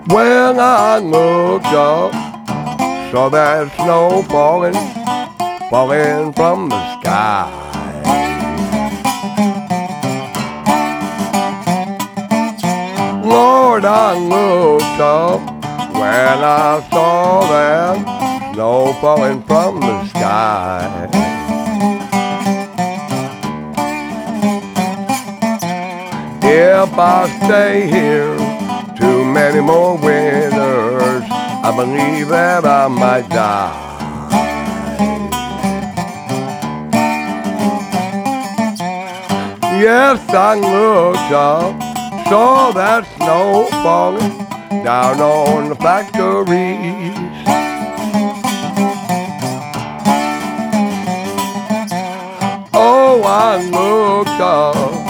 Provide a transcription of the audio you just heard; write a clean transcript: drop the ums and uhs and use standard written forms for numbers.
When I looked up, saw that snow falling, falling from the sky. Lord, I looked up when I saw that snow falling from the sky. If I stay here too many more winters, I believe that I might die. Yes, I looked up, saw that snow falling down on the factories. Oh, I looked up